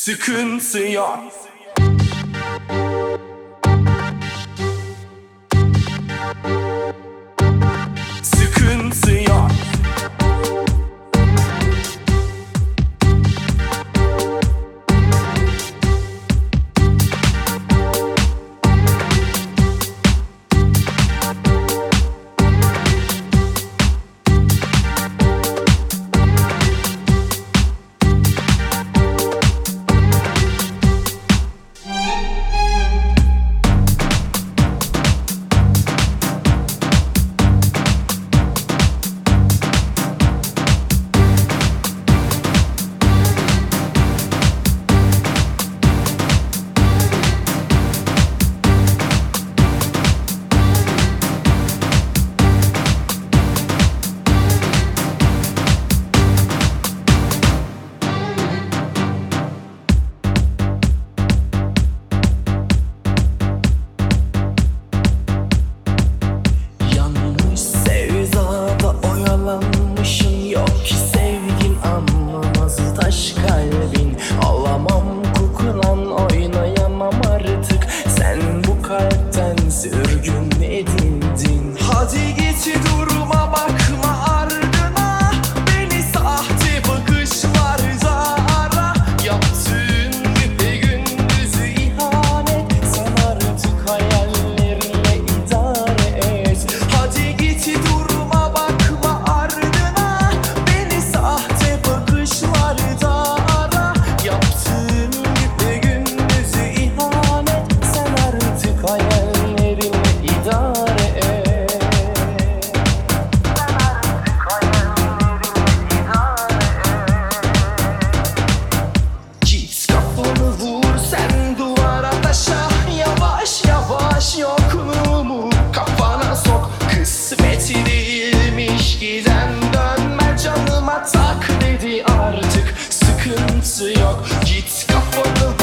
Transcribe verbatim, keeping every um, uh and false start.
sıkıntı yok. Sıkıntı yok. Yok ki sevgin anlamaz taş kalbin. Alamam kokulan oynayamam artık. Sen bu kalpten sürgün edildin. Hadi git durma bakma ardına. Beni sahte bakışlarda ara. Yaptığın güpe gündüzü ihanet. Sen artık hayallerinle idare et. Hadi git durma bakma ardına. Beni sahte bakışlarda ara. Yaptığın güpe gündüzü ihanet. Sen artık hayallerinle idare et. Git kafanı vur sen duvara taşa. Yavaş yavaş yokluğumu kafana sok. Kısmet değilmiş giden dönme, canıma tak dedi artık. Sıkıntı yok, git kafanı